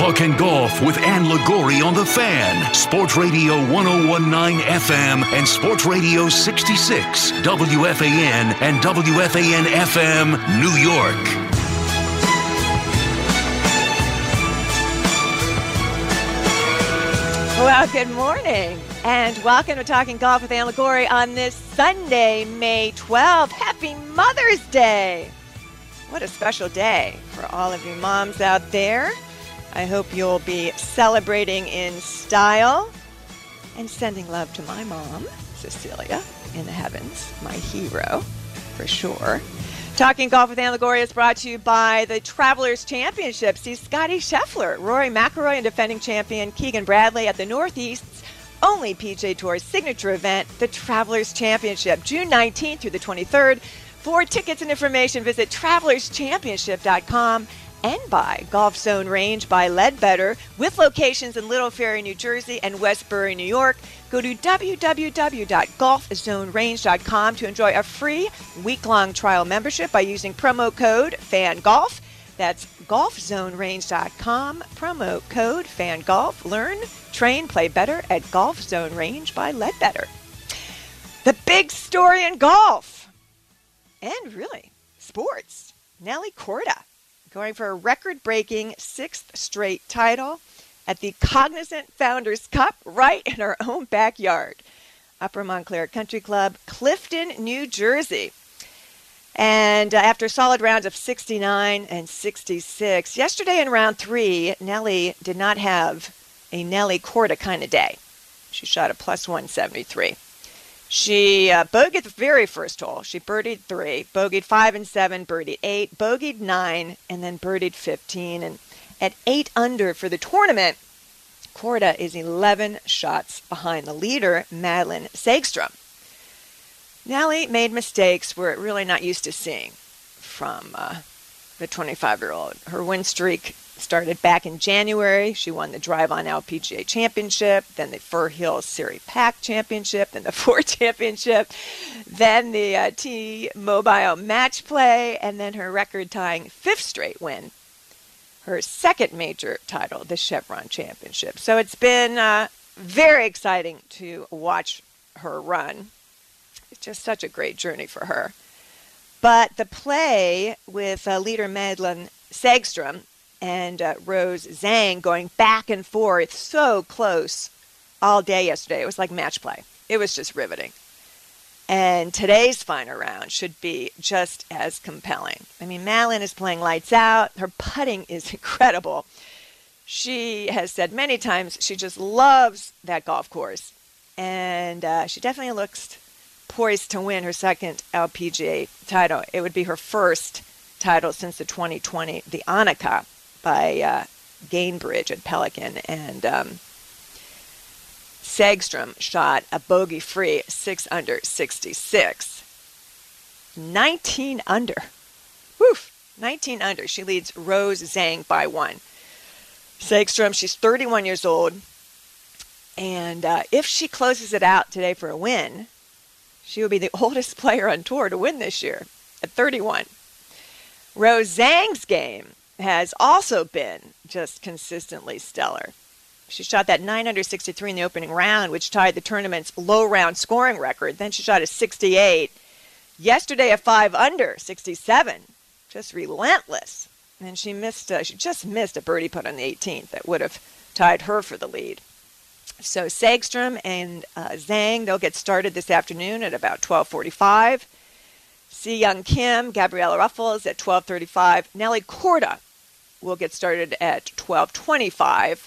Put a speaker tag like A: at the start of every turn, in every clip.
A: Talking Golf with Ann Liguori on The Fan. Sports Radio 1019 FM and Sports Radio 66, WFAN and WFAN FM, New York.
B: Well, good morning, and welcome to Talking Golf with Ann Liguori on this Sunday, May 12th. Happy Mother's Day! What a special day for all of you moms out there. I hope you'll be celebrating in style and sending love to my mom, Cecilia, in the heavens, my hero, for sure. Talking Golf with Ann Liguori is brought to you by the Travelers Championship. See Scotty Scheffler, Rory McIlroy, and defending champion Keegan Bradley at the Northeast's only PGA Tour signature event, the Travelers Championship, June 19th through the 23rd. For tickets and information, visit travelerschampionship.com. And by Golf Zone Range by Ledbetter, with locations in Little Ferry, New Jersey, and Westbury, New York. Go to www.golfzonerange.com to enjoy a free week-long trial membership by using promo code FANGOLF. That's golfzonerange.com, promo code FANGOLF. Learn, train, play better at Golf Zone Range by Ledbetter. The big story in golf, and really sports, Nelly Korda, going for a record-breaking sixth straight title at the Cognizant Founders Cup right in our own backyard. Upper Montclair Country Club, Clifton, New Jersey. And after solid rounds of 69 and 66, yesterday in round 3, Nelly did not have a Nelly Korda kind of day. She shot a plus 173. She bogeyed the very first hole. She birdied 3, bogeyed 5 and 7, birdied 8, bogeyed 9, and then birdied 15. And at 8 under for the tournament, Korda is 11 shots behind the leader, Madeline Sagstrom. Nelly made mistakes we're really not used to seeing from the 25-year-old. Her win streak started back in January. She won the Drive On LPGA Championship, then the Fur Hills Siri Pack Championship, then the Ford Championship, then the T-Mobile Match Play, and then her record-tying 5th straight win, her second major title, the Chevron Championship. So it's been very exciting to watch her run. It's just such a great journey for her. But the play with leader Madeline Sagstrom and Rose Zhang going back and forth so close all day yesterday. It was like match play. It was just riveting. And today's final round should be just as compelling. I mean, Madeline is playing lights out. Her putting is incredible. She has said many times she just loves that golf course. And she definitely looks poised to win her second LPGA title. It would be her first title since the 2020, the Annika by Gainbridge at Pelican. And Sagstrom shot a bogey-free 6 under 66. 19 under. Woof! 19 under. She leads Rose Zhang by 1. Sagstrom, she's 31 years old. And if she closes it out today for a win, she will be the oldest player on tour to win this year at 31. Rose Zhang's game has also been just consistently stellar. She shot that 9 under 63 in the opening round, which tied the tournament's low round scoring record. Then she shot a 68. Yesterday, a 5 under 67. Just relentless. And she just missed a birdie putt on the 18th that would have tied her for the lead. So Sagstrom and Zhang, they'll get started this afternoon at about 12:45. Si Young Kim, Gabriella Ruffles at 12:35. Nelly Korda will get started at 12:25.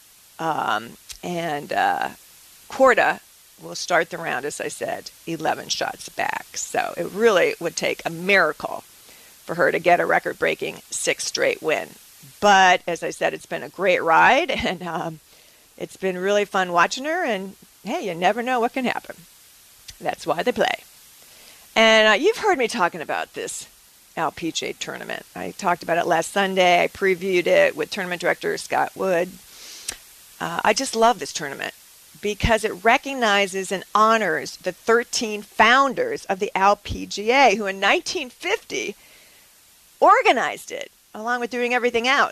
B: And Korda will start the round, as I said, 11 shots back. So it really would take a miracle for her to get a record-breaking 6th straight win. But as I said, it's been a great ride, and it's been really fun watching her. And hey, you never know what can happen. That's why they play. And you've heard me talking about this LPGA tournament. I talked about it last Sunday. I previewed it with tournament director Scott Wood. I just love this tournament because it recognizes and honors the 13 founders of the LPGA who in 1950 organized it, along with doing everything else.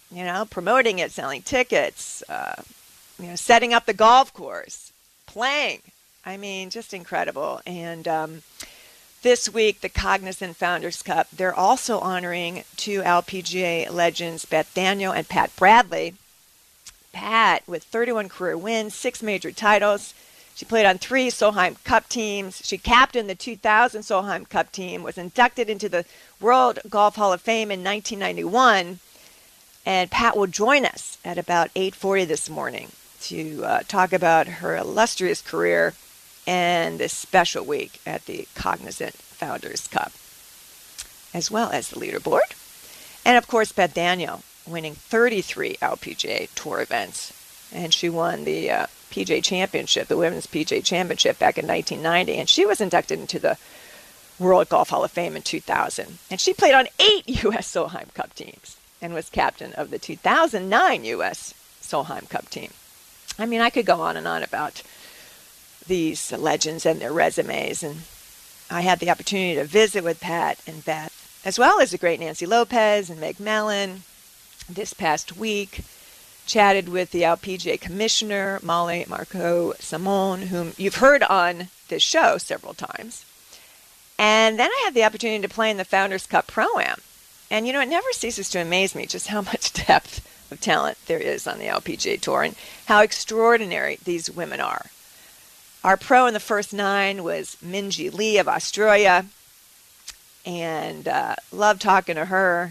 B: promoting it, selling tickets, setting up the golf course, playing. I mean, just incredible. And this week, the Cognizant Founders Cup, they're also honoring two LPGA legends, Beth Daniel and Pat Bradley. Pat, with 31 career wins, 6 major titles. She played on 3 Solheim Cup teams. She captained the 2000 Solheim Cup team, was inducted into the World Golf Hall of Fame in 1991. And Pat will join us at about 8:40 this morning to talk about her illustrious career and this special week at the Cognizant Founders Cup, as well as the leaderboard. And, of course, Beth Daniel winning 33 LPGA Tour events. And she won the PGA Championship, the Women's PGA Championship back in 1990. And she was inducted into the World Golf Hall of Fame in 2000. And she played on 8 U.S. Solheim Cup teams and was captain of the 2009 U.S. Solheim Cup team. I mean, I could go on and on about these legends and their resumes. And I had the opportunity to visit with Pat and Beth, as well as the great Nancy Lopez and Meg Mellon this past week. Chatted with the LPGA commissioner, Molly Marco Simone, whom you've heard on this show several times. And then I had the opportunity to play in the Founders Cup Pro-Am. And, it never ceases to amaze me just how much depth of talent there is on the LPGA Tour and how extraordinary these women are. Our pro in the first 9 was Minjee Lee of Australia, and love talking to her.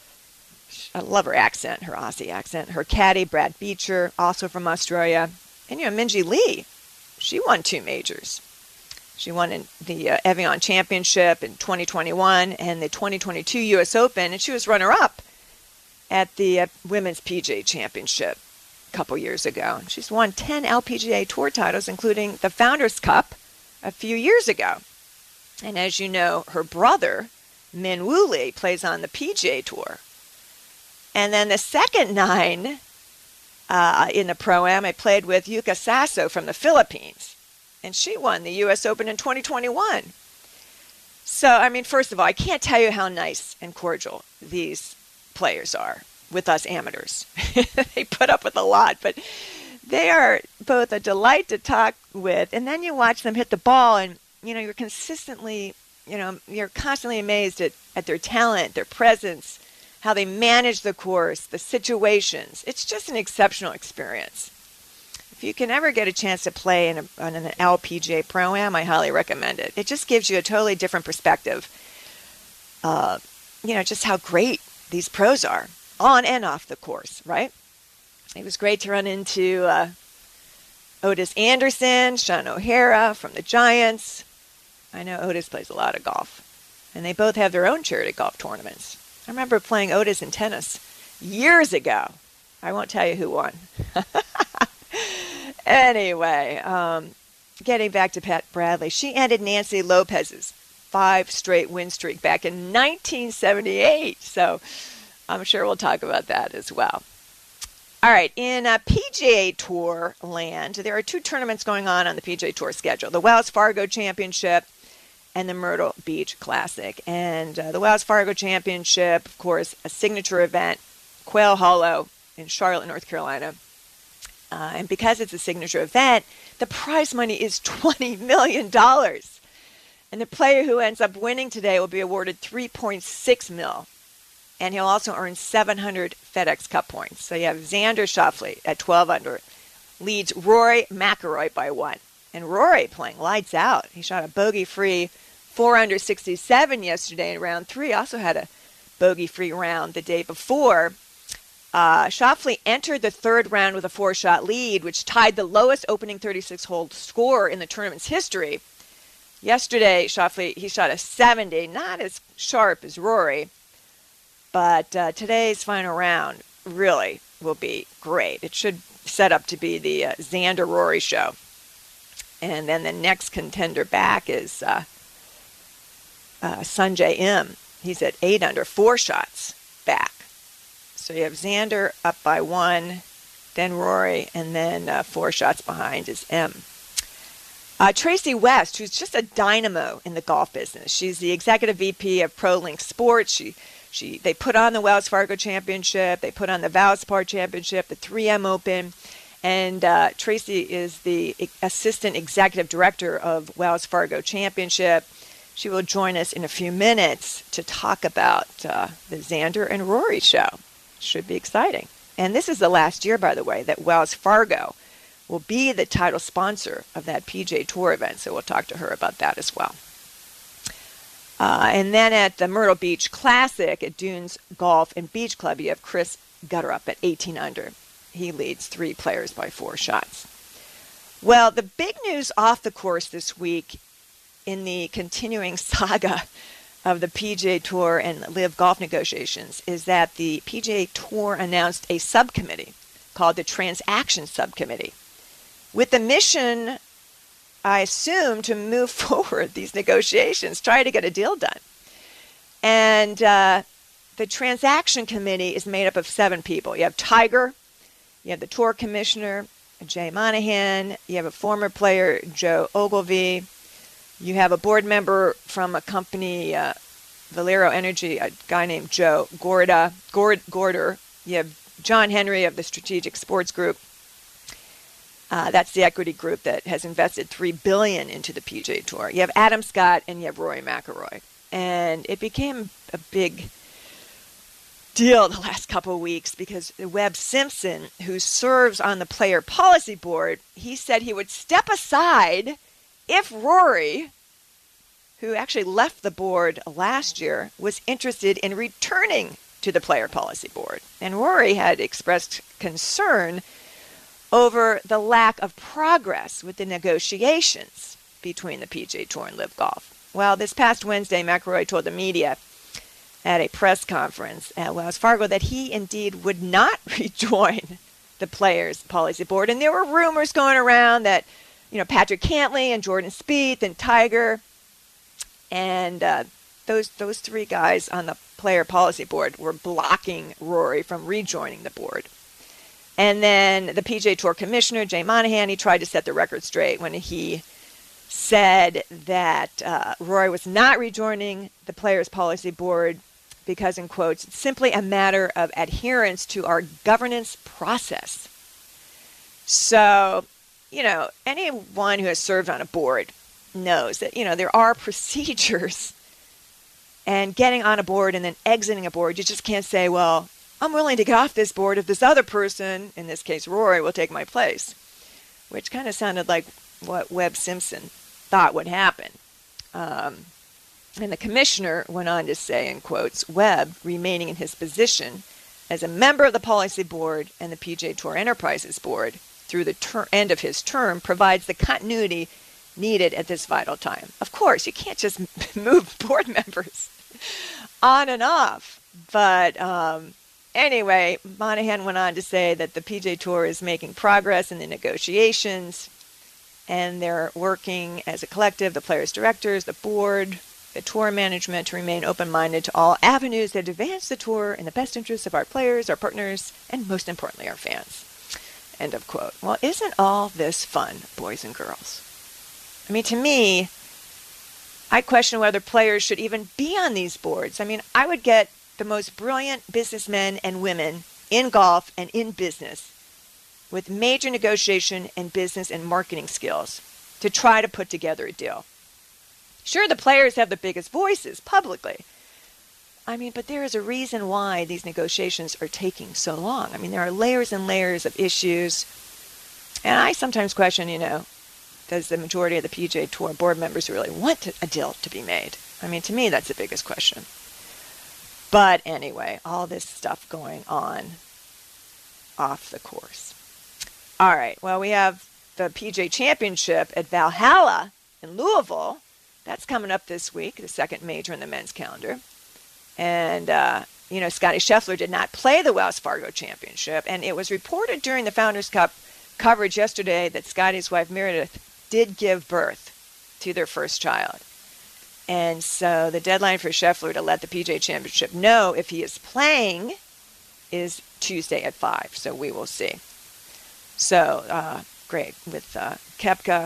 B: I love her accent, her Aussie accent. Her caddy, Brad Beecher, also from Australia. And, Minjee Lee, she won 2 majors. She won in the Evian Championship in 2021 and the 2022 U.S. Open, and she was runner-up at the Women's PGA Championship a couple years ago. She's won 10 LPGA Tour titles, including the Founders Cup a few years ago. And as you know, her brother, Min Woo Lee, plays on the PGA Tour. And then the second 9 in the Pro-Am, I played with Yuka Sasso from the Philippines. And she won the U.S. Open in 2021. So, I mean, first of all, I can't tell you how nice and cordial these players are with us amateurs. They put up with a lot, but they are both a delight to talk with. And then you watch them hit the ball and, you're constantly amazed at their talent, their presence, how they manage the course, the situations. It's just an exceptional experience. If you can ever get a chance to play on an LPGA Pro-Am, I highly recommend it. It just gives you a totally different perspective. Just how great these pros are on and off the course, right? It was great to run into Otis Anderson, Sean O'Hara from the Giants. I know Otis plays a lot of golf, and they both have their own charity golf tournaments. I remember playing Otis in tennis years ago. I won't tell you who won. Anyway, getting back to Pat Bradley, she ended Nancy Lopez's 5 straight win streak back in 1978. So I'm sure we'll talk about that as well. All right, in PGA Tour land, there are 2 tournaments going on the PGA Tour schedule, the Wells Fargo Championship and the Myrtle Beach Classic. And the Wells Fargo Championship, of course, a signature event, Quail Hollow in Charlotte, North Carolina. And because it's a signature event, the prize money is $20 million. And the player who ends up winning today will be awarded $3.6 million. And he'll also earn 700 FedEx Cup points. So you have Xander Schauffele at 12 under, leads Rory McIlroy by 1. And Rory playing lights out. He shot a bogey-free 4 under 67 yesterday in round 3. Also had a bogey-free round the day before. Schauffele entered the 3rd round with a 4-shot lead, which tied the lowest opening 36-hole score in the tournament's history. Yesterday, Schauffele, he shot a 70, not as sharp as Rory. But today's final round really will be great. It should set up to be the Xander Rory show. And then the next contender back is Sungjae Im. He's at 8 under, 4 shots back. So you have Xander up by 1, then Rory, and then 4 shots behind is Im. Tracy West, who's just a dynamo in the golf business. She's the executive VP of ProLink Sports. She They put on the Wells Fargo Championship, they put on the Valspar Championship, the 3M Open, and Tracy is the Assistant Executive Director of Wells Fargo Championship. She will join us in a few minutes to talk about the Xander and Rory show. Should be exciting. And this is the last year, by the way, that Wells Fargo will be the title sponsor of that PGA Tour event, so we'll talk to her about that as well. And then at the Myrtle Beach Classic at Dunes Golf and Beach Club, you have Chris Gutterup at 18 under. He leads 3 players by 4 shots. Well, the big news off the course this week in the continuing saga of the PGA Tour and LIV Golf negotiations is that the PGA Tour announced a subcommittee called the Transaction Subcommittee with the mission, I assume, to move forward these negotiations, try to get a deal done. And the Transaction Committee is made up of 7 people. You have Tiger, you have the Tour Commissioner, Jay Monahan, you have a former player, Joe Ogilvy, you have a board member from a company, Valero Energy, a guy named Joe Gorder. You have John Henry of the Strategic Sports Group. That's the equity group that has invested $3 billion into the PGA Tour. You have Adam Scott and you have Rory McIlroy. And it became a big deal the last couple of weeks because Webb Simpson, who serves on the Player Policy Board, he said he would step aside if Rory, who actually left the board last year, was interested in returning to the Player Policy Board. And Rory had expressed concern over the lack of progress with the negotiations between the PGA Tour and LIV Golf. Well, this past Wednesday, McIlroy told the media at a press conference at Wells Fargo that he indeed would not rejoin the Players Policy Board. And there were rumors going around that, Patrick Cantlay and Jordan Spieth and Tiger and those 3 guys on the Player Policy Board were blocking Rory from rejoining the board. And then the PGA Tour Commissioner, Jay Monahan, he tried to set the record straight when he said that Rory was not rejoining the Players Policy Board because, in quotes, it's simply a matter of adherence to our governance process. So, anyone who has served on a board knows that, there are procedures, and getting on a board and then exiting a board, you just can't say, well, I'm willing to get off this board if this other person, in this case Rory, will take my place, which kind of sounded like what Webb Simpson thought would happen. And the commissioner went on to say, in quotes, Webb, remaining in his position as a member of the Policy Board and the PGA Tour Enterprises Board through the end of his term, provides the continuity needed at this vital time. Of course, you can't just move board members on and off. But anyway, Monahan went on to say that the PGA Tour is making progress in the negotiations, and they're working as a collective, the players' directors, the board, the tour management, to remain open-minded to all avenues that advance the tour in the best interests of our players, our partners, and most importantly, our fans. End of quote. Well, isn't all this fun, boys and girls? I mean, to me, I question whether players should even be on these boards. I mean, I would get the most brilliant businessmen and women in golf and in business with major negotiation and business and marketing skills to try to put together a deal. Sure, the players have the biggest voices publicly. I mean, but there is a reason why these negotiations are taking so long. I mean, there are layers and layers of issues. And I sometimes question, does the majority of the PGA Tour board members really want a deal to be made? I mean, to me, that's the biggest question. But anyway, all this stuff going on off the course. All right, well, we have the PGA Championship at Valhalla in Louisville. That's coming up this week, the second major in the men's calendar. And, Scottie Scheffler did not play the Wells Fargo Championship. And it was reported during the Founders Cup coverage yesterday that Scottie's wife, Meredith, did give birth to their first child. And so the deadline for Scheffler to let the PGA Championship know if he is playing is Tuesday at 5. So we will see. So, great. With Koepka,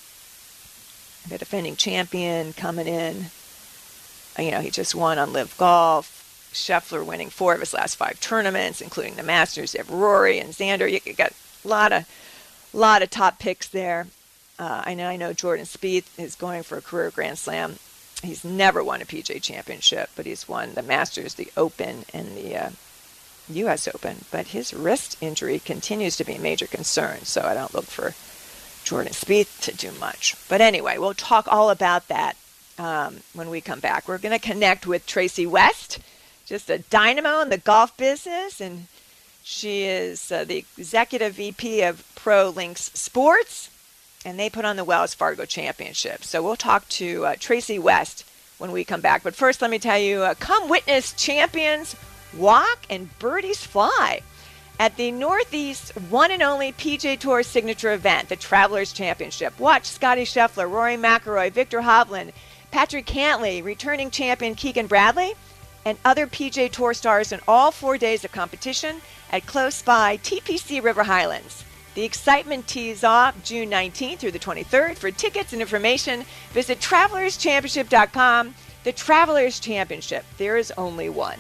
B: the defending champion, coming in. He just won on LIV Golf. Scheffler winning 4 of his last 5 tournaments, including the Masters. You have Rory and Xander. You got a lot of top picks there. I know Jordan Spieth is going for a career Grand Slam. He's never won a PGA Championship, but he's won the Masters, the Open, and the U.S. Open. But his wrist injury continues to be a major concern, so I don't look for Jordan Spieth to do much. But anyway, we'll talk all about that when we come back. We're going to connect with Tracy West, just a dynamo in the golf business, and she is the executive VP of Pro Links Sports, and they put on the Wells Fargo Championship. So we'll talk to Tracy West when we come back. But first, let me tell you, come witness champions walk and birdies fly at the Northeast one and only PGA Tour signature event, the Travelers Championship. Watch Scottie Scheffler, Rory McIlroy, Victor Hovland, Patrick Cantlay, returning champion Keegan Bradley, and other PGA Tour stars in all 4 days of competition at close by TPC River Highlands. The excitement tees off June 19th through the 23rd. For tickets and information, visit TravelersChampionship.com. The Travelers Championship. There is only one.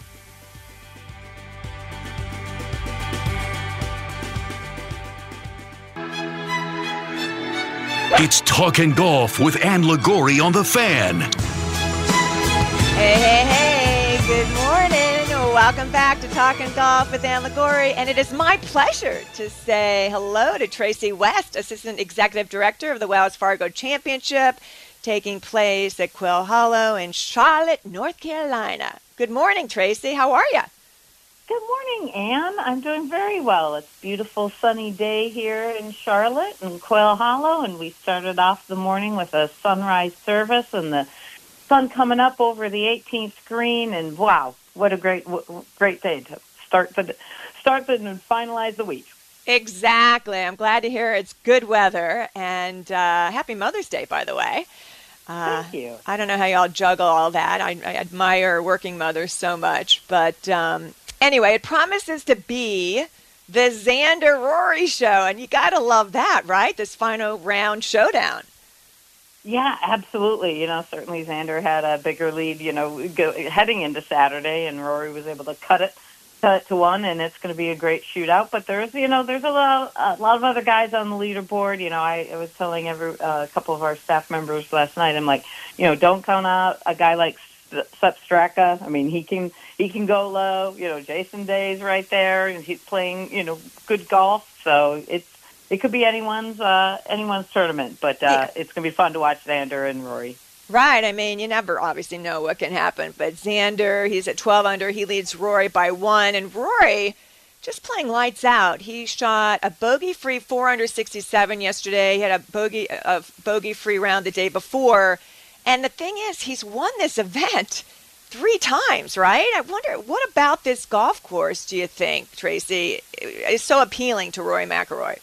A: It's Talkin' Golf with Ann Liguori on The Fan.
B: Hey, good morning. Welcome back to Talkin' Golf with Ann Liguori, and it is my pleasure to say hello to Tracy West, Assistant Executive Director of the Wells Fargo Championship, taking place at Quail Hollow in Charlotte, North Carolina. Good morning, Tracy. How are you?
C: Good morning, Ann. I'm doing very well. It's a beautiful sunny day here in Charlotte and Quail Hollow, and we started off the morning with a sunrise service and the sun coming up over the 18th green, and wow, what a great day to start and finalize the week.
B: Exactly. I'm glad to hear it's good weather, and happy Mother's Day, by the way.
C: Thank you.
B: I don't know how y'all juggle all that. I admire working mothers so much, but anyway, it promises to be the Xander Rory show, and you got to love that, right? This final round showdown.
C: Yeah, absolutely. Certainly Xander had a bigger lead, heading into Saturday, and Rory was able to cut it to one, and it's going to be a great shootout. But there's a lot of other guys on the leaderboard. I was telling a couple of our staff members last night, I'm like, don't count out a guy like Sepp Straka. I mean, he can go low. Jason Day's right there, and he's playing, good golf. So it could be anyone's tournament, but it's going to be fun to watch Xander and Rory.
B: Right. I mean, you never obviously know what can happen, but Xander, he's at 12 under. He leads Rory by 1, and Rory just playing lights out. He shot a bogey-free 4 under 67 yesterday. He had a bogey-free round the day before. And the thing is, he's won this event 3 times, right? I wonder, what about this golf course, do you think, Tracy, is so appealing to Rory McIlroy?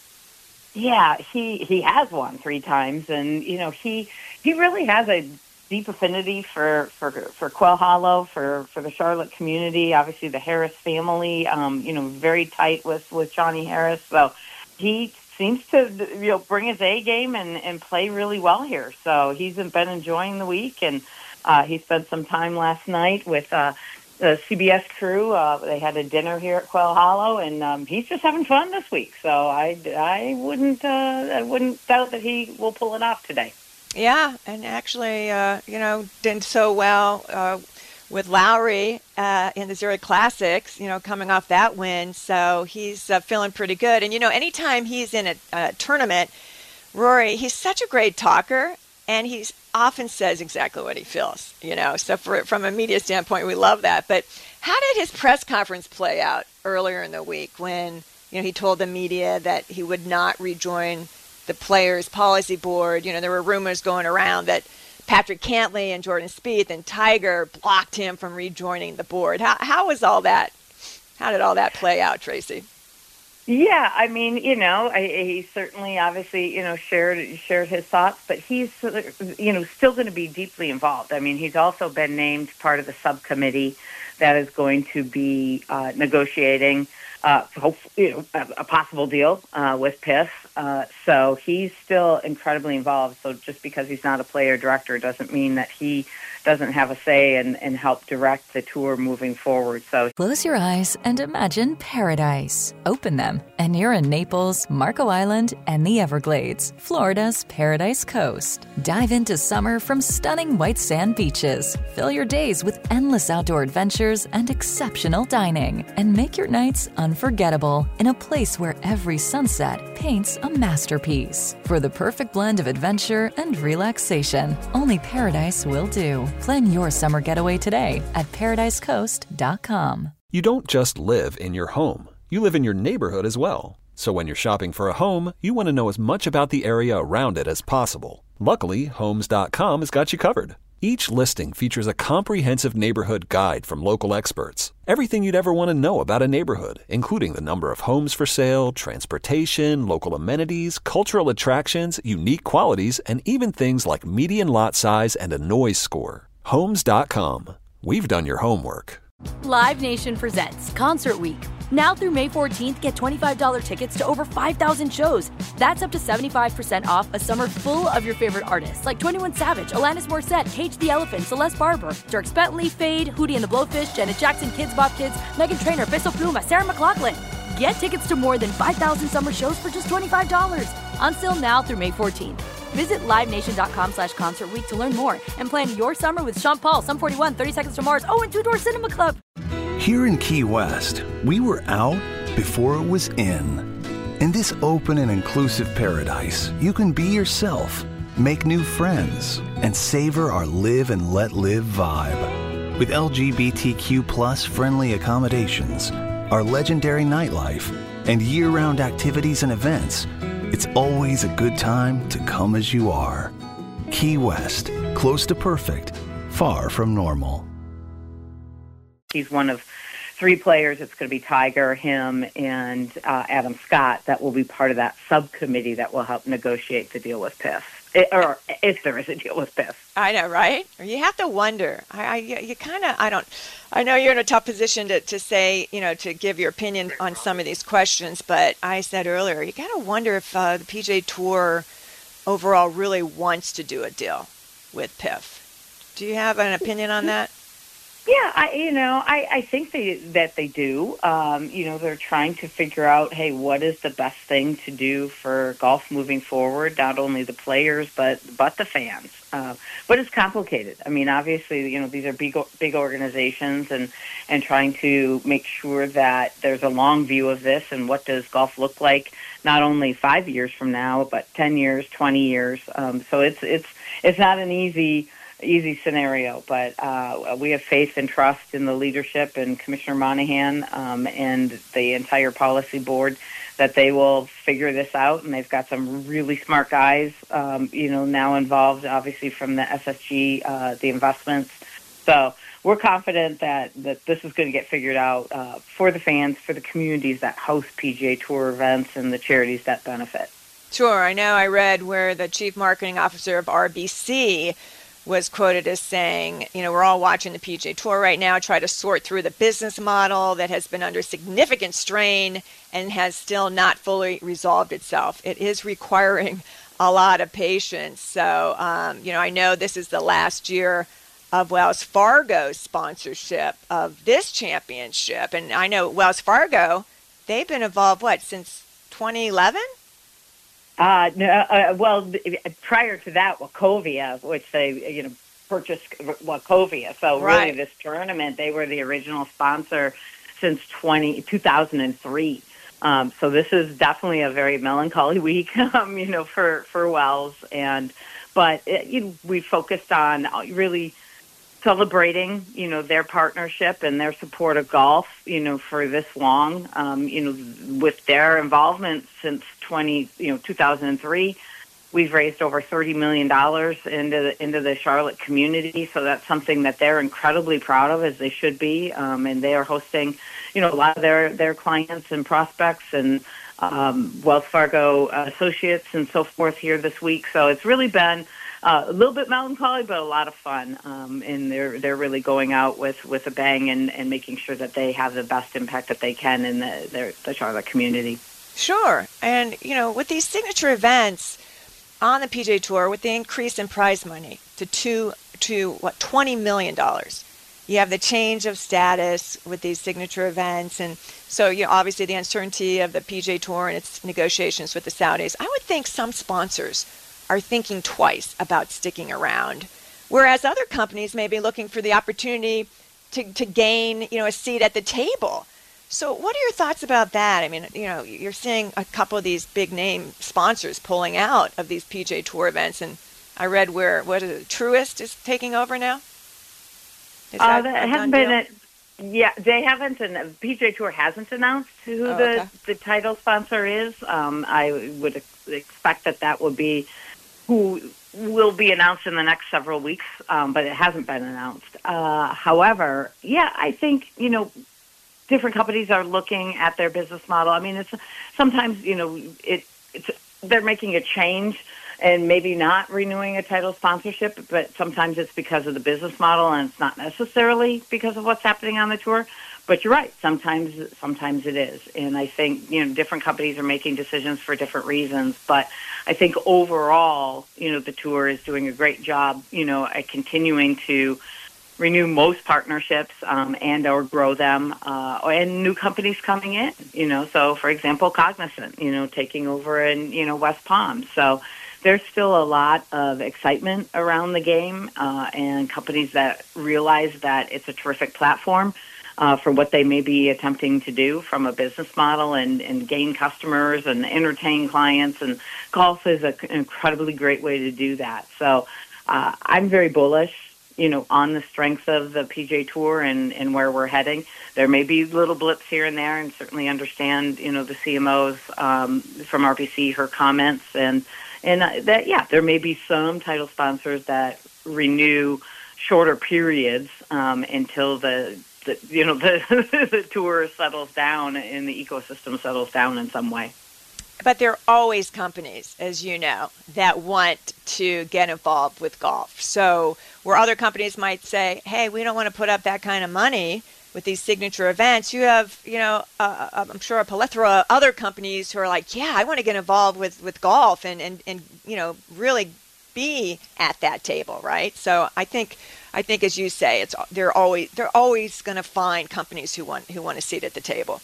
C: Yeah, he has won 3 times, and he really has a deep affinity for Quail Hollow, for the Charlotte community. Obviously, the Harris family, very tight with Johnny Harris. So he seems to bring his A game and play really well here. So he's been enjoying the week, and he spent some time last night with the CBS crew. They had a dinner here at Quail Hollow, and he's just having fun this week. So I wouldn't doubt that he will pull it off today.
B: Yeah, and actually, did so well with Lowry in the Zurich Classics, coming off that win. So he's feeling pretty good. And, anytime he's in a tournament, Rory, he's such a great talker, and he often says exactly what he feels, So from a media standpoint, we love that. But how did his press conference play out earlier in the week when, he told the media that he would not rejoin the Players Policy Board? There were rumors going around that Patrick Cantlay and Jordan Spieth and Tiger blocked him from rejoining the board. How was all that? How did all that play out, Tracy?
C: Yeah, I mean, he certainly, obviously, shared his thoughts, but he's, still going to be deeply involved. I mean, he's also been named part of the subcommittee that is going to be negotiating hopefully, a possible deal with PIF. So he's still incredibly involved. So just because he's not a player director doesn't mean that he doesn't have a say and help direct the tour moving forward. So
D: close your eyes and imagine paradise. Open them, and you're in Naples, Marco Island, and the Everglades, Florida's Paradise Coast. Dive into summer from stunning white sand beaches. Fill your days with endless outdoor adventures and exceptional dining. And make your nights unforgettable in a place where every sunset paints a masterpiece. For the perfect blend of adventure and relaxation, only Paradise will do. Plan your summer getaway today at ParadiseCoast.com.
E: You don't just live in your home. You live in your neighborhood as well. So when you're shopping for a home, you want to know as much about the area around it as possible. Luckily, Homes.com has got you covered. Each listing features a comprehensive neighborhood guide from local experts. Everything you'd ever want to know about a neighborhood, including the number of homes for sale, transportation, local amenities, cultural attractions, unique qualities, and even things like median lot size and a noise score. Homes.com. We've done your homework.
F: Live Nation presents Concert Week. Now through May 14th, get $25 tickets to over 5,000 shows. That's up to 75% off a summer full of your favorite artists like 21 Savage, Alanis Morissette, Cage the Elephant, Celeste Barber, Dierks Bentley, Fade, Hootie and the Blowfish, Janet Jackson, Kids Bop Kids, Meghan Trainor, Peso Pluma, Sarah McLachlan. Get tickets to more than 5,000 summer shows for just $25. On sale now through May 14th. Visit LiveNation.com/Concert Week to learn more and plan your summer with Sean Paul, Sum 41, 30 Seconds to Mars, and Two Door Cinema Club.
G: Here in Key West, we were out before it was in. In this open and inclusive paradise, you can be yourself, make new friends, and savor our live and let live vibe. With LGBTQ+ friendly accommodations, our legendary nightlife, and year-round activities and events, it's always a good time to come as you are. Key West, close to perfect, far from normal.
C: he's one of three players. It's going to be Tiger, him, and Adam Scott that will be part of that subcommittee that will help negotiate the deal with PIF. Or if there is a deal with PIF.
B: I know, right? You have to wonder. You kind of, I know you're in a tough position to say, to give your opinion on some of these questions, but I said earlier, you got to wonder if the PGA Tour overall really wants to do a deal with PIF. Do you have an opinion on that?
C: Yeah, I think that they do. They're trying to figure out, hey, what is the best thing to do for golf moving forward? Not only the players, but the fans. But it's complicated. I mean, obviously, these are big organizations, and trying to make sure that there's a long view of this and what does golf look like, not only 5 years from now, but 10 years, 20 years. So it's not an easy scenario, but we have faith and trust in the leadership and Commissioner Monahan and the entire policy board that they will figure this out. And they've got some really smart guys, now involved, obviously from the SSG, the investments. So we're confident that this is going to get figured out for the fans, for the communities that host PGA Tour events, and the charities that benefit.
B: Sure. I know I read where the chief marketing officer of RBC was quoted as saying, we're all watching the PGA Tour right now try to sort through the business model that has been under significant strain and has still not fully resolved itself. It is requiring a lot of patience. So, I know this is the last year of Wells Fargo's sponsorship of this championship. And I know Wells Fargo, they've been involved, since 2011?
C: Well, prior to that, Wachovia, which they, purchased Wachovia. So really this tournament, they were the original sponsor since 2003. So this is definitely a very melancholy week, for Wells. But we focused on really celebrating, their partnership and their support of golf, for this long, with their involvement since 2003, we've raised over $30 million into the Charlotte community. So that's something that they're incredibly proud of, as they should be. And they are hosting, a lot of their clients and prospects and Wells Fargo associates and so forth here this week. So it's really been a little bit melancholy, but a lot of fun. And they're really going out with a bang and making sure that they have the best impact that they can in the Charlotte community.
B: Sure. And, with these signature events on the PGA Tour, with the increase in prize money to $20 million, you have the change of status with these signature events. And so, obviously the uncertainty of the PGA Tour and its negotiations with the Saudis. I would think some sponsors are thinking twice about sticking around, whereas other companies may be looking for the opportunity to gain, a seat at the table. So what are your thoughts about that? I mean, you're seeing a couple of these big name sponsors pulling out of these PGA Tour events, and I read Truist is taking over now?
C: That hasn't been they haven't, and PGA Tour hasn't announced who the title sponsor is. I would expect that would be who will be announced in the next several weeks, but it hasn't been announced. However, I think, different companies are looking at their business model. I mean, it's sometimes, they're making a change and maybe not renewing a title sponsorship, but sometimes it's because of the business model and it's not necessarily because of what's happening on the tour. But you're right. Sometimes it is. And I think, different companies are making decisions for different reasons. But I think overall, the tour is doing a great job, at continuing to renew most partnerships and or grow them, and new companies coming in, so for example, Cognizant, taking over in, West Palm. So there's still a lot of excitement around the game and companies that realize that it's a terrific platform for what they may be attempting to do from a business model and gain customers and entertain clients. And golf is an incredibly great way to do that. So I'm very bullish on the strength of the PGA Tour and where we're heading. There may be little blips here and there, and certainly understand, the CMOs from RBC, her comments, and that, there may be some title sponsors that renew shorter periods until the tour settles down and the ecosystem settles down in some way.
B: But there are always companies, as you know, that want to get involved with golf. So where other companies might say, hey, we don't want to put up that kind of money with these signature events, you have, I'm sure a plethora of other companies who are like, yeah, I want to get involved with golf and really be at that table, right? So I think as you say, they're always going to find companies who want a seat at the table.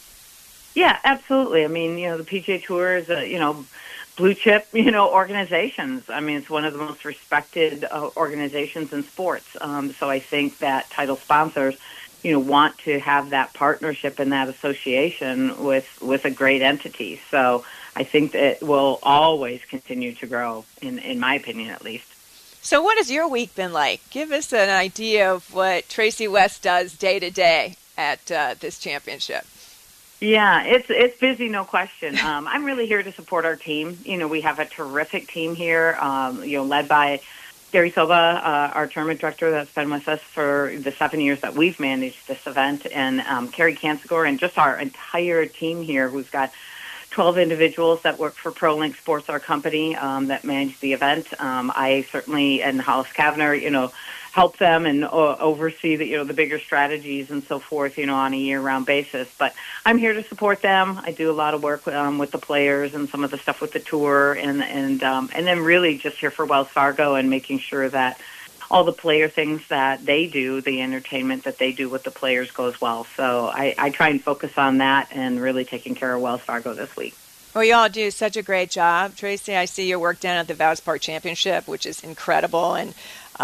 C: Yeah, absolutely. I mean, the PGA Tour is blue chip, organizations. I mean, it's one of the most respected organizations in sports. So I think that title sponsors, want to have that partnership and that association with a great entity. So I think that it will always continue to grow, in my opinion, at least.
B: So what has your week been like? Give us an idea of what Tracy West does day to day at this championship.
C: Yeah, it's busy, no question. I'm really here to support our team. We have a terrific team here, led by Gary Silva, our tournament director that's been with us for the 7 years that we've managed this event, and Carrie Kansegor, and just our entire team here, who's got 12 individuals that work for ProLink Sports, our company, that manage the event. I certainly, and Hollis Kavner, help them and oversee the bigger strategies and so forth, on a year-round basis. But I'm here to support them. I do a lot of work with the players and some of the stuff with the tour, and then really just here for Wells Fargo and making sure that all the player things that they do, the entertainment that they do with the players goes well. So I try and focus on that and really taking care of Wells Fargo this week.
B: Well, you all do such a great job. Tracy, I see your work down at the Valspar Championship, which is incredible. And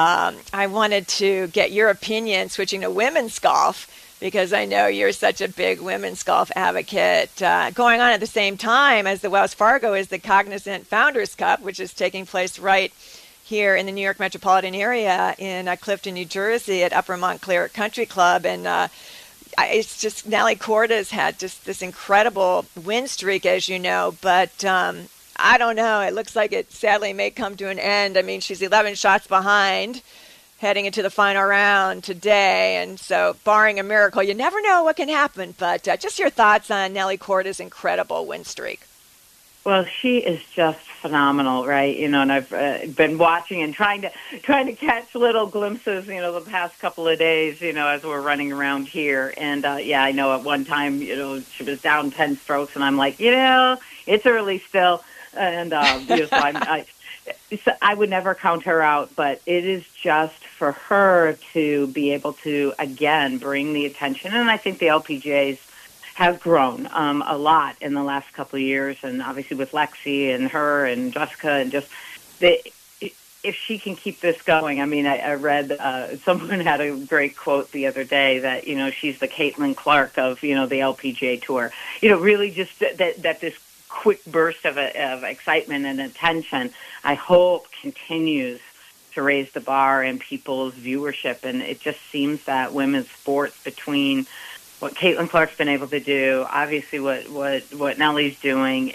B: I wanted to get your opinion, switching to women's golf, because I know you're such a big women's golf advocate. Going on at the same time as the Wells Fargo is the Cognizant Founders Cup, which is taking place right here in the New York metropolitan area in Clifton, New Jersey at Upper Montclair Country Club. And it's just Nelly Cordes had just this incredible win streak, as you know, but I don't know. It looks like it sadly may come to an end. I mean, she's 11 shots behind heading into the final round today. And so barring a miracle, you never know what can happen. But just your thoughts on Nelly Cordes' incredible win streak.
C: Well, she is just phenomenal, right? And I've been watching and trying to catch little glimpses, the past couple of days, as we're running around here. And yeah, I know at one time, she was down 10 strokes, and I'm like, it's early still, and so I would never count her out, but it is just for her to be able to again bring the attention, and I think the LPGA's have grown a lot in the last couple of years, and obviously with Lexi and her and Jessica, and just if she can keep this going. I mean, I read someone had a great quote the other day that she's the Caitlin Clark of the LPGA Tour. Really just that this quick burst of excitement and attention, I hope, continues to raise the bar in people's viewership, and it just seems that women's sports, between what Caitlin Clark's been able to do, obviously what Nellie's doing,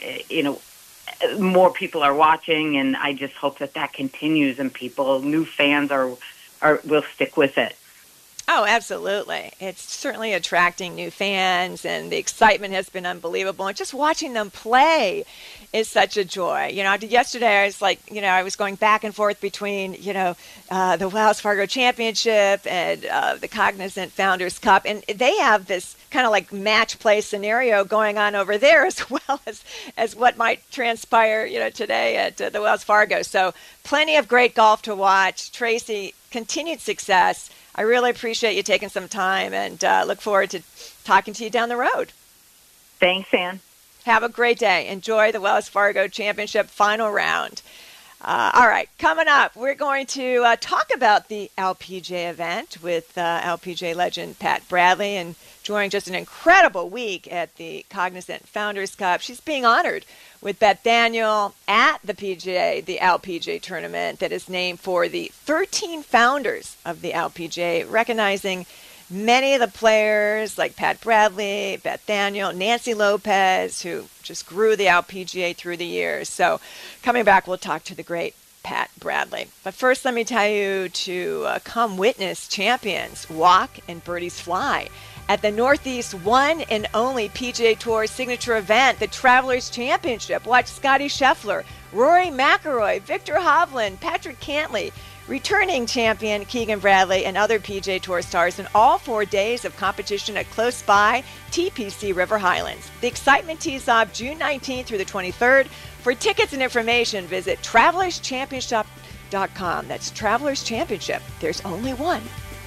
C: more people are watching, and I just hope that continues, and new fans will stick with it.
B: Oh, absolutely. It's certainly attracting new fans, and the excitement has been unbelievable. And just watching them play is such a joy. Yesterday I was I was going back and forth between, the Wells Fargo Championship and the Cognizant Founders Cup. And they have this kind of like match play scenario going on over there, as well as what might transpire, today at the Wells Fargo. So plenty of great golf to watch. Tracy, continued success. I really appreciate you taking some time, and look forward to talking to you down the road.
C: Thanks, Ann.
B: Have a great day. Enjoy the Wells Fargo Championship final round. All right, coming up, we're going to talk about the LPGA event with LPGA legend Pat Bradley, and enjoying just an incredible week at the Cognizant Founders Cup. She's being honored with Beth Daniel at the PGA, the LPGA tournament that is named for the 13 founders of the LPGA, recognizing many of the players like Pat Bradley, Beth Daniel, Nancy Lopez, who just grew the LPGA through the years. So coming back, we'll talk to the great Pat Bradley. But first, let me tell you to come witness champions walk and birdies fly at the Northeast one and only PGA Tour signature event, the Travelers Championship. Watch Scotty Scheffler, Rory McIlroy, Victor Hovland, Patrick Cantlay, returning champion Keegan Bradley, and other PGA Tour stars in all 4 days of competition at close by TPC River Highlands. The excitement tees off June 19th through the 23rd. For tickets and information, visit TravelersChampionship.com. That's Travelers Championship. There's only one.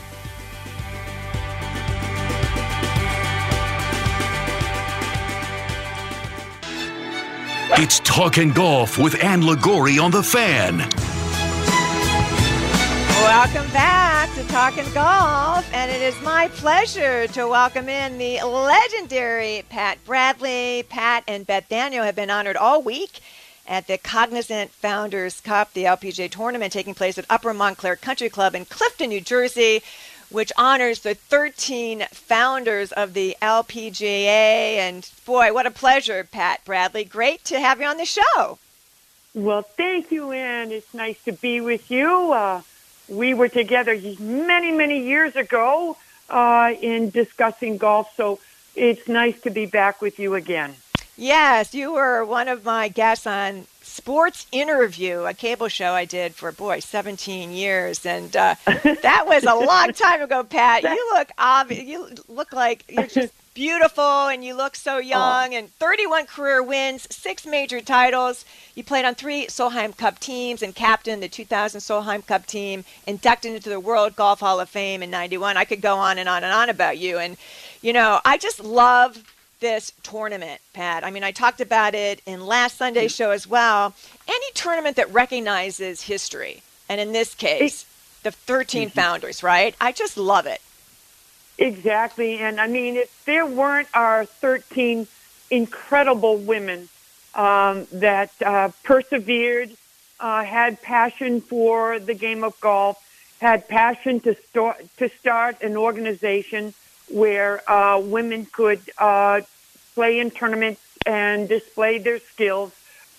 A: It's Talkin' Golf with Ann Liguori on The Fan.
B: Welcome back to Talkin' Golf, and it is my pleasure to welcome in the legendary Pat Bradley. Pat and Beth Daniel have been honored all week at the Cognizant Founders Cup, the LPGA tournament taking place at Upper Montclair Country Club in Clifton, New Jersey, which honors the 13 founders of the LPGA. And boy, what a pleasure, Pat Bradley. Great to have you on the show.
H: Well, thank you, Ann. It's nice to be with you. We were together many, many years ago in discussing golf, so it's nice to be back with you again.
B: Yes, you were one of my guests on Sports Interview, a cable show I did for, 17 years. And that was a long time ago, Pat. You look like you're just beautiful, and you look so young. And 31 career wins, 6 major titles. You played on 3 Solheim Cup teams and captained the 2000 Solheim Cup team, inducted into the World Golf Hall of Fame in 91. I could go on and on and on about you. And, I just love this tournament, Pat. I mean, I talked about it in last Sunday's show as well. Any tournament that recognizes history, and in this case, the 13 founders, right? I just love it.
H: Exactly. And I mean, if there weren't our 13 incredible women that persevered, had passion for the game of golf, had passion to start an organization where women could play in tournaments and display their skills,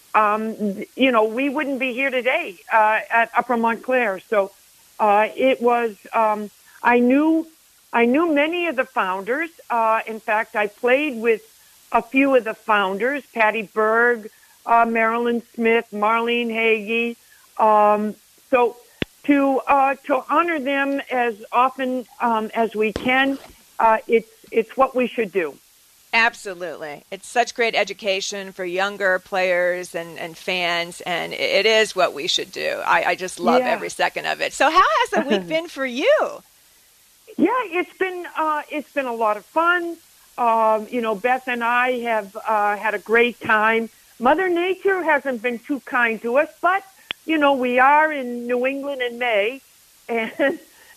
H: we wouldn't be here today at Upper Montclair. So it was, I knew many of the founders. In fact, I played with a few of the founders, Patty Berg, Marilyn Smith, Marlene Hagee. So to honor them as often as we can, it's what we should do.
B: Absolutely. It's such great education for younger players and fans, and it is what we should do. I just love every second of it. So how has the week been for you?
H: Yeah, it's been a lot of fun. Beth and I have had a great time. Mother Nature hasn't been too kind to us, but, we are in New England in May, and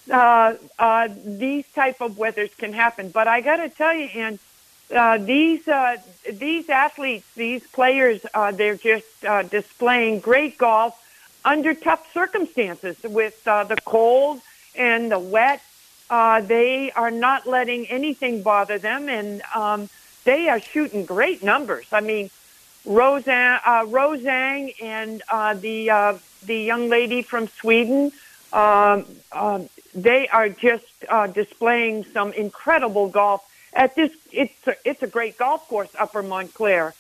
H: these type of weathers can happen. But I got to tell you, Ann, these athletes, these players, they're just displaying great golf under tough circumstances with the cold and the wet. They are not letting anything bother them, and they are shooting great numbers. I mean, Rosang and the young lady from Sweden, they are just displaying some incredible golf at this. It's a great golf course, Upper Montclair.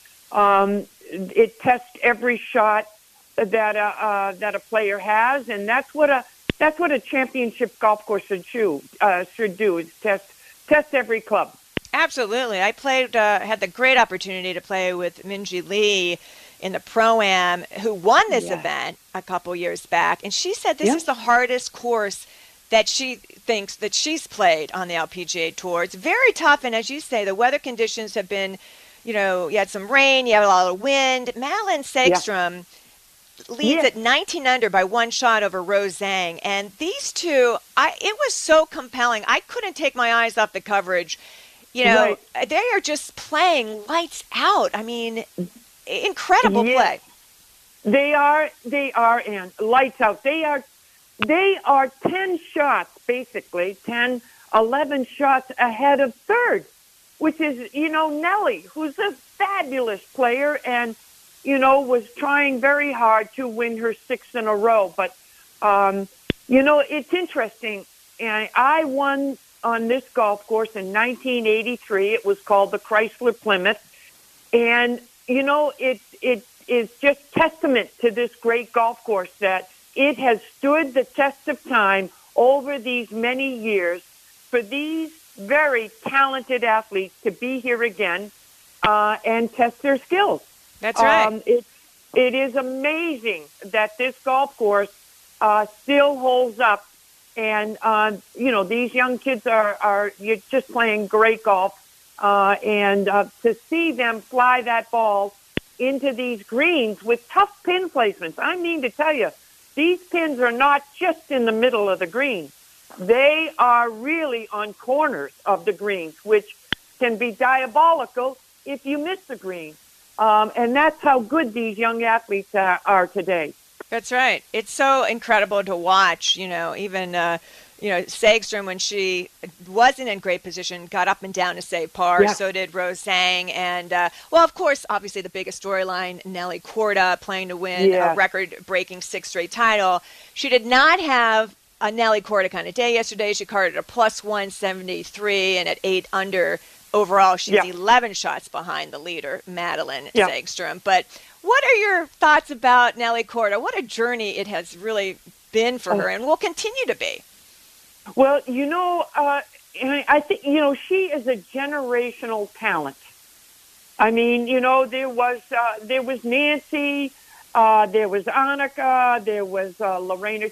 H: It tests every shot that a player has, and that's what a championship golf course should do is test every club.
B: Absolutely. I had the great opportunity to play with Minjee Lee in the Pro-Am, who won this event a couple years back, and she said this is the hardest course that she thinks that she's played on the LPGA Tour. It's very tough, and as you say, the weather conditions have been, you had some rain, you had a lot of wind. Madeline Sagstrom leads at 19 under by one shot over Rose Zhang, and these two, it was so compelling. I couldn't take my eyes off the coverage. They are just playing lights out. I mean, incredible play.
H: They are, and lights out. They are 10 shots, basically, 10, 11 shots ahead of third, which is, Nelly, who's a fabulous player and, was trying very hard to win her sixth in a row. But, it's interesting. And I won on this golf course in 1983. It was called the Chrysler Plymouth. And, it is just testament to this great golf course that it has stood the test of time over these many years for these very talented athletes to be here again and test their skills.
B: That's right.
H: It is amazing that this golf course still holds up. And, these young kids you're just playing great golf. And to see them fly that ball into these greens with tough pin placements, I mean to tell you, these pins are not just in the middle of the green. They are really on corners of the greens, which can be diabolical if you miss the green. And that's how good these young athletes are today.
B: That's right. It's so incredible to watch, even, Sagstrom, when she wasn't in great position, got up and down to save par. Yeah. So did Rose Zhang. And, of course, obviously the biggest storyline, Nelly Korda playing to win a record-breaking sixth straight title. She did not have a Nelly Korda kind of day yesterday. She carded a plus 173 and at 8 under. Overall, she's 11 shots behind the leader, Madeline Sagstrom. But what are your thoughts about Nelly Korda? What a journey it has really been for her and will continue to be.
H: Well, I think, she is a generational talent. I mean, there was Nancy, there was Annika, there was Lorena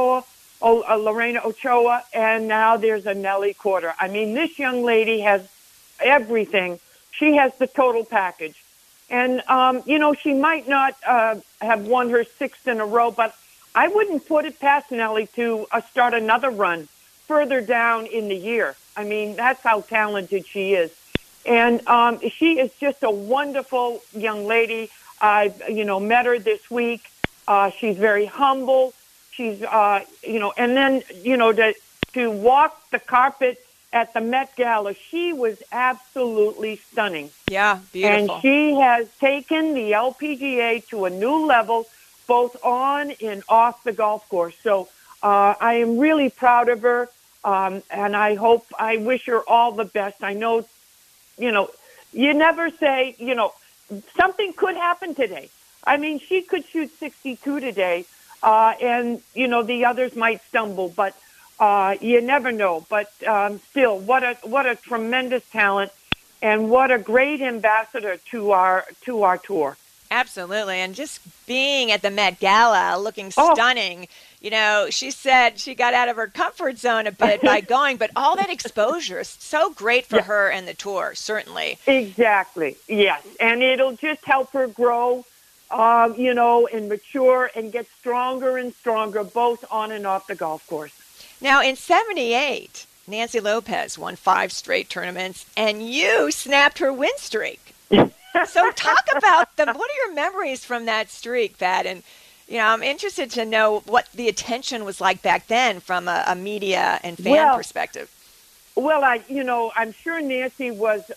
H: Ochoa, and now there's a Nelly Korda. I mean, this young lady has everything. She has the total package. And, she might not have won her sixth in a row, but I wouldn't put it past Nelly to start another run further down in the year. I mean, that's how talented she is. And she is just a wonderful young lady. I've, met her this week. She's very humble. She's, and then, to walk the carpet at the Met Gala, she was absolutely stunning.
B: Yeah, beautiful.
H: And she has taken the LPGA to a new level, both on and off the golf course. So I am really proud of her, and I wish her all the best. I know, you never say, something could happen today. I mean, she could shoot 62 today, and, you know, the others might stumble, but you never know. But still, what a tremendous talent, and what a great ambassador to our tour.
B: Absolutely. And just being at the Met Gala looking stunning, you know, she said she got out of her comfort zone a bit by going, but all that exposure is so great for her and the tour, certainly.
H: Exactly. Yes. And it'll just help her grow, you know, and mature and get stronger and stronger, both on and off the golf course.
B: Now, in 78, Nancy Lopez won 5 straight tournaments, and you snapped her win streak. So talk about them. What are your memories from that streak, Pat? And, you know, I'm interested to know what the attention was like back then from a media and fan perspective.
H: Well, I'm sure Nancy was,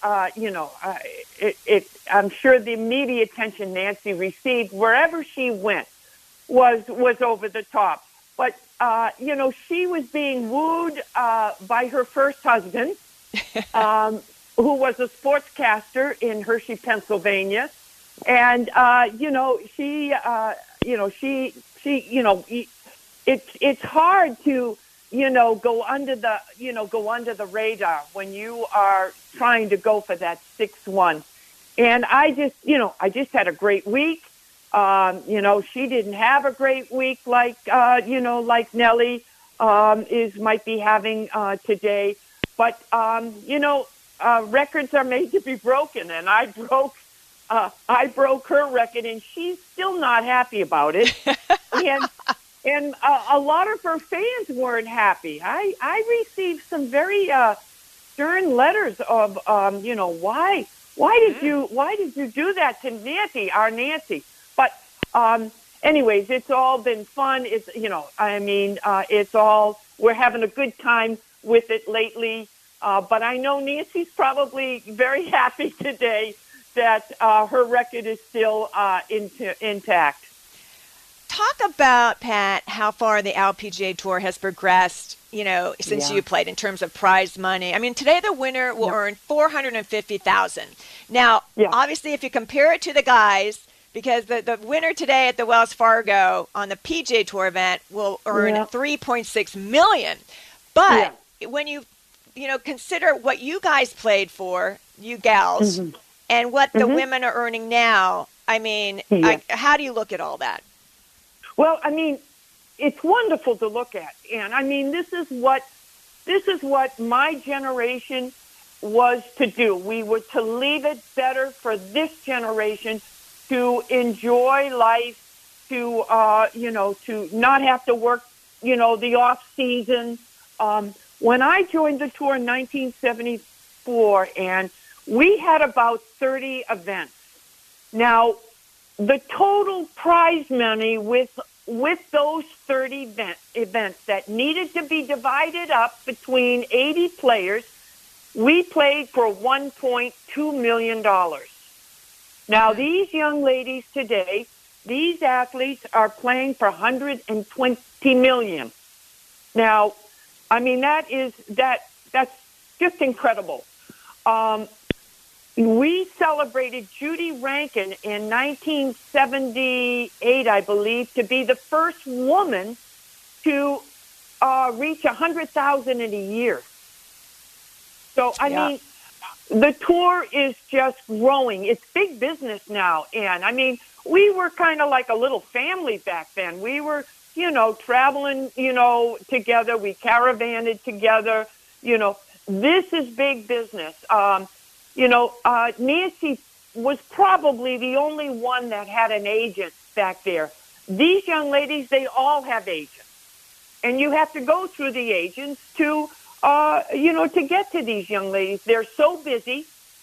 H: I'm sure the media attention Nancy received wherever she went was over the top. But, she was being wooed by her first husband, who was a sportscaster in Hershey, Pennsylvania. And, it's hard to, go under the radar when you are trying to go for that 6-1. And I just had a great week. She didn't have a great week like Nelly might be having today. But, records are made to be broken, and I broke her record, and she's still not happy about it. and a lot of her fans weren't happy. I received some very stern letters of why did you do that to Nancy, our Nancy? But anyways, it's all been fun. It's we're having a good time with it lately. But I know Nancy's probably very happy today that her record is still intact.
B: Talk about, Pat, how far the LPGA Tour has progressed, since you played in terms of prize money. I mean, today the winner will earn $450,000. Now, obviously, if you compare it to the guys, because the winner today at the Wells Fargo on the PGA Tour event will earn $3.6 million. But when you consider what you guys played for, you gals, and what the women are earning now, I mean, how do you look at all that?
H: Well, I mean, it's wonderful to look at. And I mean, this is what my generation was to do. We were to leave it better for this generation to enjoy life, to not have to work, the off season. When I joined the tour in 1974, and we had about 30 events. Now, the total prize money with those 30 events that needed to be divided up between 80 players, we played for $1.2 million. Now, these young ladies today, these athletes are playing for $120 million. Now, I mean, that's just incredible. We celebrated Judy Rankin in 1978, I believe, to be the first woman to reach $100,000 in a year. So, I mean, the tour is just growing. It's big business now, Ann. I mean, we were kind of like a little family back then. We were, traveling, together. We caravaned together. This is big business. Nancy was probably the only one that had an agent back there. These young ladies, they all have agents. And you have to go through the agents to get to these young ladies. They're so busy.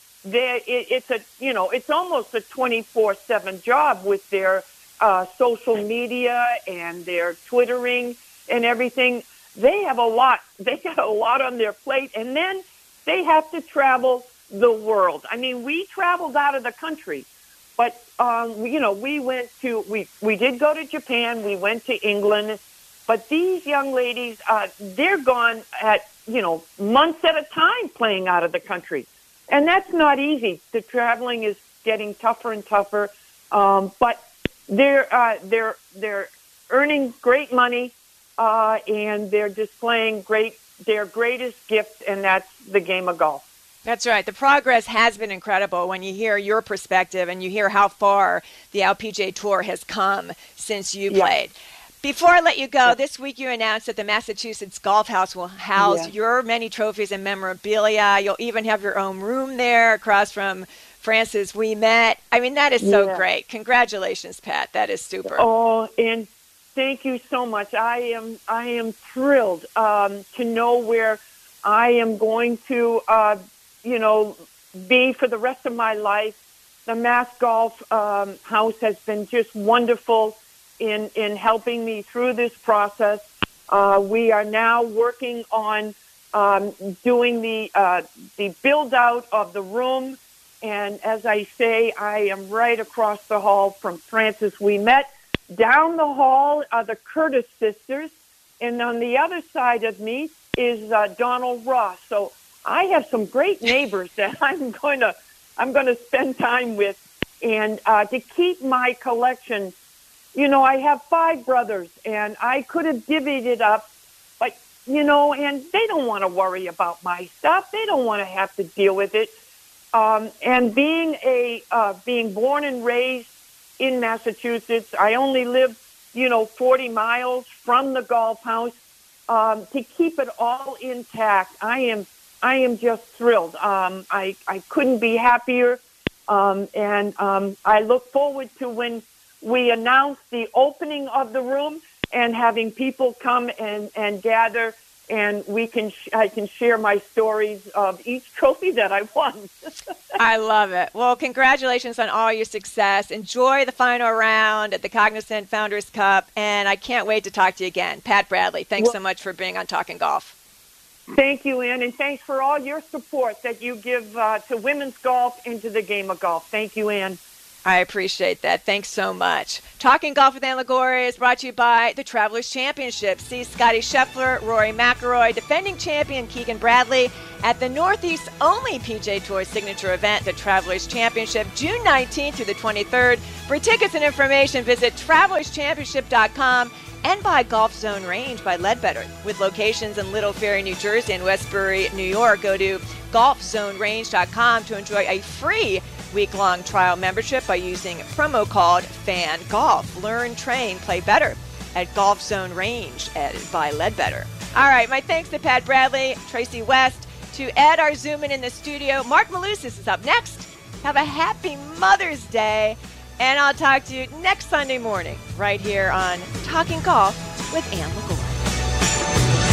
H: It's almost a 24/7 job with their social media and their Twittering and everything. They have a lot. They got a lot on their plate. And then they have to travel the world. I mean, we traveled out of the country, but we did go to Japan. We went to England, but these young ladies, they're gone at months at a time playing out of the country, and that's not easy. The traveling is getting tougher and tougher, but they're earning great money, and they're displaying their greatest gift, and that's the game of golf.
B: That's right. The progress has been incredible when you hear your perspective and you hear how far the LPGA Tour has come since you played. Before I let you go, this week you announced that the Massachusetts Golf House will house your many trophies and memorabilia. You'll even have your own room there across from Francis Ouimet. I mean, that is so great. Congratulations, Pat. That is super.
H: Oh, and thank you so much. I am thrilled to know where I am going to be for the rest of my life. The Mass Golf House has been just wonderful in helping me through this process. We are now working on doing the build out of the room, and as I say, I am right across the hall from Francis Ouimet. Down the hall are the Curtis sisters, and on the other side of me is Donald Ross. So I have some great neighbors that I'm going to spend time with, and to keep my collection. I have 5 brothers, and I could have divvied it up, but and they don't want to worry about my stuff. They don't want to have to deal with it. And being born and raised in Massachusetts, I only live 40 miles from the golf house. To keep it all intact, I am just thrilled. I couldn't be happier, and I look forward to when we announce the opening of the room and having people come and gather, and I can share my stories of each trophy that I won.
B: I love it. Well, congratulations on all your success. Enjoy the final round at the Cognizant Founders Cup, and I can't wait to talk to you again. Pat Bradley, thanks so much for being on Talking Golf.
H: Thank you, Ann, and thanks for all your support that you give to women's golf and to the game of golf. Thank you, Ann.
B: I appreciate that. Thanks so much. Talking Golf with Ann Liguori is brought to you by the Travelers Championship. See Scotty Scheffler, Rory McIlroy, defending champion Keegan Bradley at the Northeast only PGA Tour signature event, the Travelers Championship, June 19th through the 23rd. For tickets and information, visit travelerchampionship.com and by Golf Zone Range by Ledbetter. With locations in Little Ferry, New Jersey and Westbury, New York, go to golfzonerange.com to enjoy a free week-long trial membership by using promo code FANGOLF. Learn, train, play better at Golf Zone Range by Ledbetter. All right, my thanks to Pat Bradley, Tracy West, to Ed, our Zoom-in in the studio. Mark Malusis is up next. Have a happy Mother's Day, and I'll talk to you next Sunday morning right here on Talking Golf with Ann Liguori.